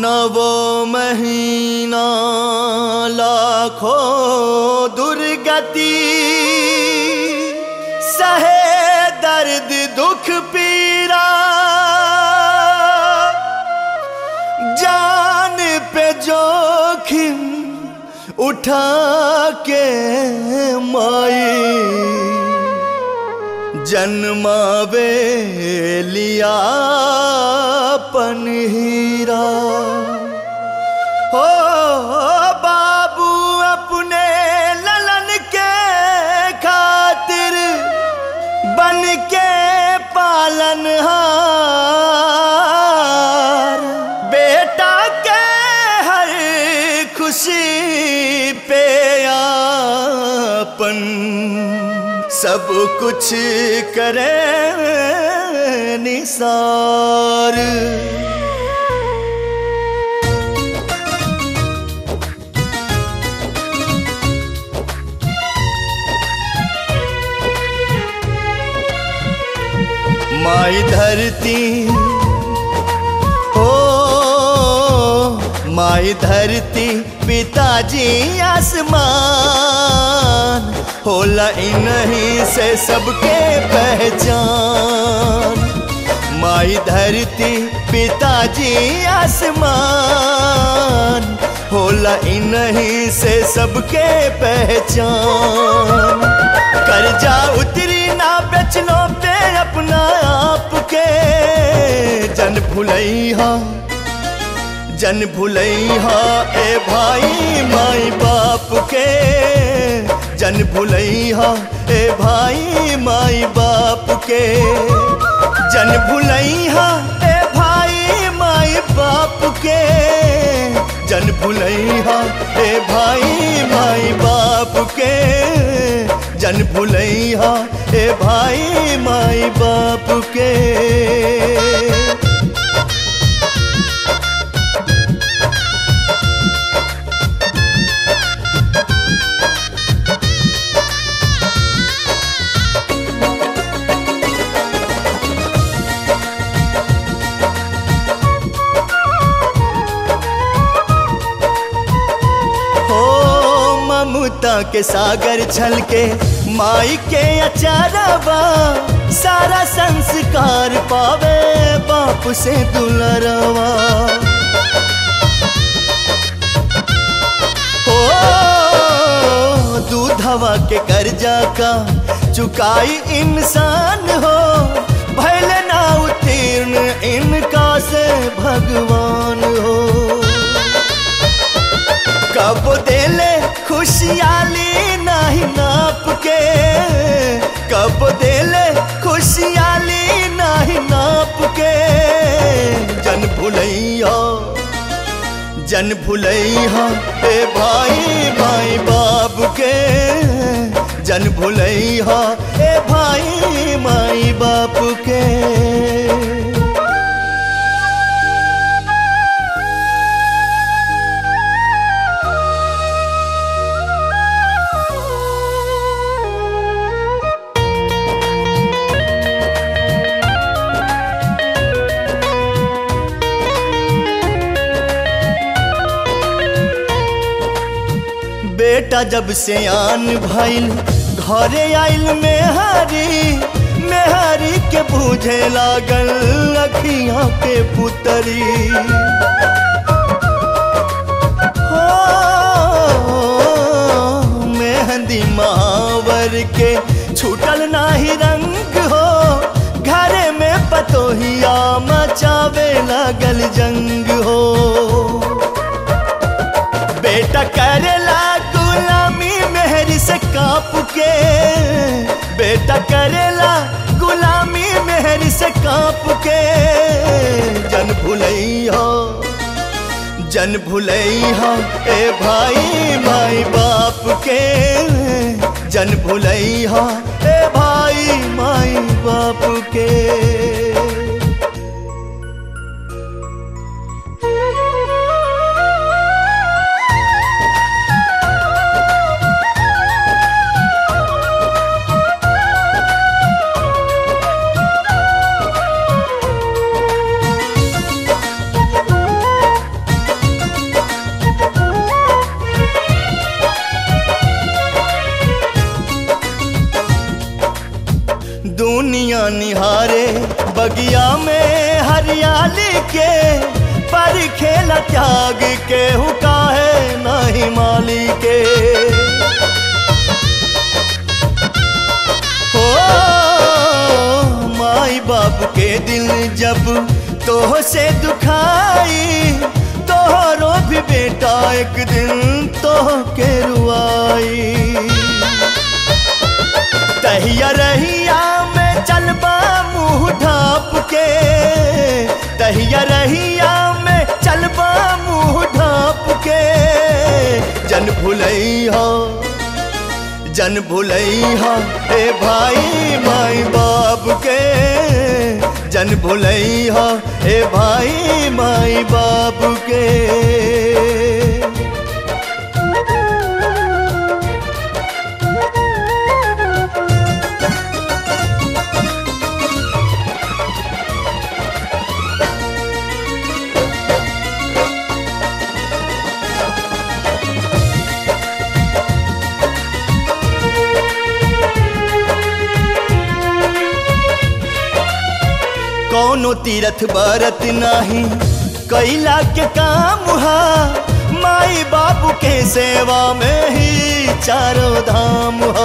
नवो महीना लाखों दुर्गति सहे दर्द दुख पीरा जान पे जोखिम उठा के माई जन्मावे लिया पन हीरा हो बाबू अपने ललन के खातिर बन के पालनहार बेटा के हर खुशी पे आपन सब कुछ करे निसार माई धरती हो माई धरती पिताजी आसमान होला इन्हीं से सबके पहचान माई धरती पिताजी आसमान होला इन्हीं से सबके पहचान कर्जा उतरी ना बेचनो पे अपना आप के जन भुलैहा ए भाई माई बाप के जन भुलैहा ए भाई माई बाप के जन भुलैहा ए भाई माई बाप के जन भुलैहा ए भाई माई बाप के जन भुलैहा ए भाई माई बाप के ममता के सागर छलके माई के अचारवा सारा संस्कार पावे बाप से दुलरवा हो दूधवा के कर्जा का चुकाई इंसान हो भैल ना उत्तीर्ण इनका से भगवान हो कब देले खुशियाली नहीं नाप के कब देले खुशियाली नहीं नाप के जन भुलैया ए भाई माई बाप के जन भुलैया ए भाई माई बाप के बेटा जब से आन भइल घरे आइल मेहारी के बूझे लागल अखियां के पुतरी हो मेहंदी महावर के छूटल नाही रंग हो घरे में पतोहिया मचावे लागल जंग हो बेटा करेला गुलामी मेहरी से काप के बेटा करेला गुलामी मेहरी से काप के जन भुलैया ए भाई माई बाप के जन भुलैया ए भाई माई बाप के दुनिया निहारे बगिया में हरियाली के, पर खेला त्याग के हुका है नहीं माली के। हो माई बाप के दिल जब तोह से दुखाई, तोहरो भी बेटा एक दिन तोह के रुआई। तहिया रहिया में चलबा मुँह ढाप के, तहिया रहिया में चलबा मुँह ढाप के। जन भुलैया जन भुलैया ए भाई माई बाप के, जन भुलैया ए भाई माई बाप के। कौनो तीरथ बरत नाही कैला के काम हा, माई बाबू के सेवा में ही चारों धाम हा।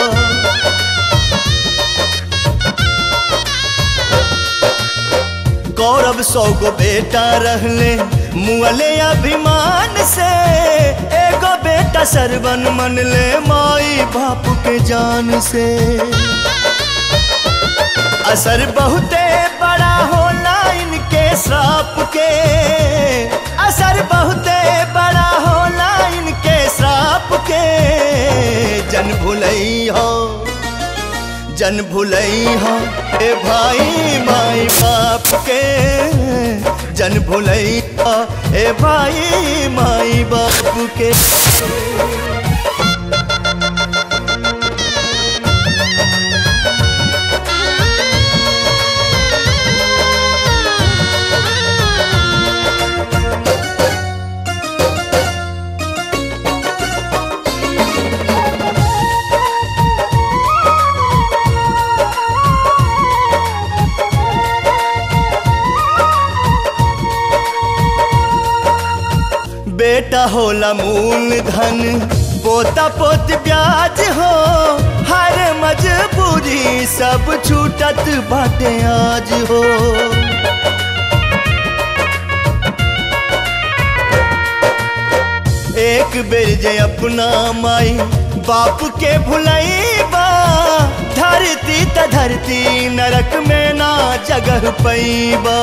कौरव 100 गो बेटा रहले मुअले अभिमान से, एगो बेटा सरवन मन ले माई बाप के जान से। असर बहुते बड़ा होला इनके श्राप के, असर बहुते बड़ा होला इनके श्राप के। जन भुलैया जन भुलैया ए भाई माई बाप के, जन भुलैया ए भाई माई बाप के। बेटा होला मूल धन, पोता पोत ब्याज हो, हर मजबूरी सब छूटत बाटे आज हो। एक बेर जे अपना माई बाप के भुलैबा, धरती त धरती नरक में ना जगह पैबा।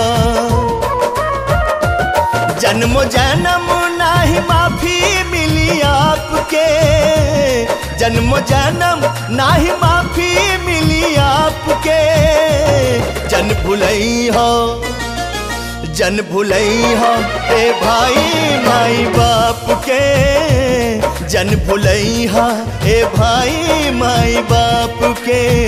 जन्मो जन्म नाही माफी मिली आपके, जन्मो जन्म नाही माफी मिली आपके। जन भुलैया जन भुलैया ए भाई माई बाप के, जन भुलैया ए भाई माई बाप के।